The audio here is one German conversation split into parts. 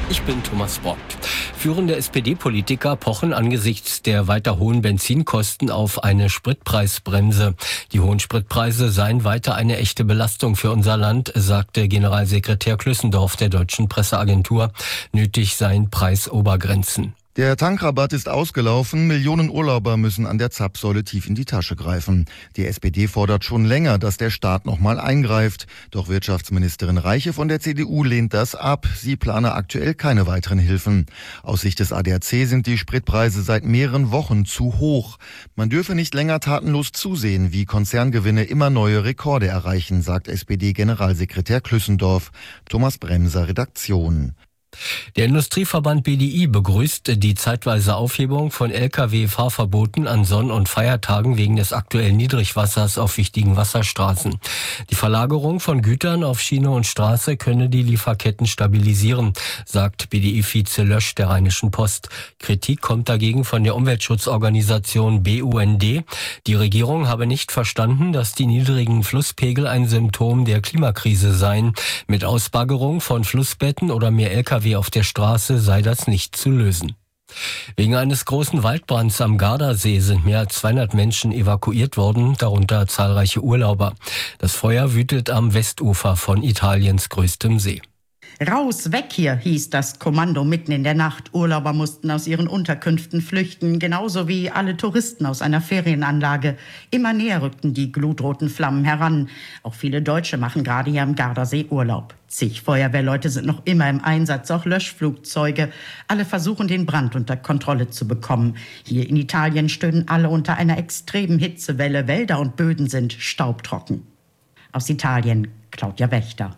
Ich bin Thomas Bock. Führende SPD-Politiker pochen angesichts der weiter hohen Benzinkosten auf eine Spritpreisbremse. Die hohen Spritpreise seien weiter eine echte Belastung für unser Land, sagte Generalsekretär Klüssendorf der Deutschen Presseagentur. Nötig seien Preisobergrenzen. Der Tankrabatt ist ausgelaufen. Millionen Urlauber müssen an der Zapfsäule tief in die Tasche greifen. Die SPD fordert schon länger, dass der Staat nochmal eingreift. Doch Wirtschaftsministerin Reiche von der CDU lehnt das ab. Sie plane aktuell keine weiteren Hilfen. Aus Sicht des ADAC sind die Spritpreise seit mehreren Wochen zu hoch. Man dürfe nicht länger tatenlos zusehen, wie Konzerngewinne immer neue Rekorde erreichen, sagt SPD-Generalsekretär Klüssendorf. Thomas Bremser, Redaktion. Der Industrieverband BDI begrüßt die zeitweise Aufhebung von Lkw-Fahrverboten an Sonn- und Feiertagen wegen des aktuellen Niedrigwassers auf wichtigen Wasserstraßen. Die Verlagerung von Gütern auf Schiene und Straße könne die Lieferketten stabilisieren, sagt BDI-Vize Lösch der Rheinischen Post. Kritik kommt dagegen von der Umweltschutzorganisation BUND. Die Regierung habe nicht verstanden, dass die niedrigen Flusspegel ein Symptom der Klimakrise seien. Mit Ausbaggerung von Flussbetten oder mehr Lkw auf der Straße sei das nicht zu lösen. Wegen eines großen Waldbrands am Gardasee sind mehr als 200 Menschen evakuiert worden, darunter zahlreiche Urlauber. Das Feuer wütet am Westufer von Italiens größtem See. Raus, weg hier, hieß das Kommando mitten in der Nacht. Urlauber mussten aus ihren Unterkünften flüchten, genauso wie alle Touristen aus einer Ferienanlage. Immer näher rückten die glutroten Flammen heran. Auch viele Deutsche machen gerade hier am Gardasee Urlaub. Zig Feuerwehrleute sind noch immer im Einsatz, auch Löschflugzeuge. Alle versuchen, den Brand unter Kontrolle zu bekommen. Hier in Italien stöhnen alle unter einer extremen Hitzewelle. Wälder und Böden sind staubtrocken. Aus Italien, Claudia Wächter.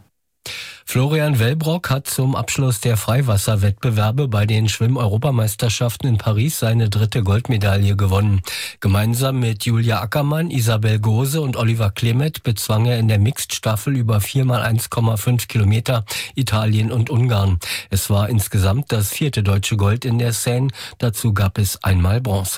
Florian Wellbrock hat zum Abschluss der Freiwasserwettbewerbe bei den Schwimm-Europameisterschaften in Paris seine 3. Goldmedaille gewonnen. Gemeinsam mit Julia Ackermann, Isabel Gose und Oliver Klemet bezwang er in der Mixed-Staffel über 4 mal 1,5 Kilometer Italien und Ungarn. Es war insgesamt das 4. deutsche Gold in der Seine. Dazu gab es einmal Bronze.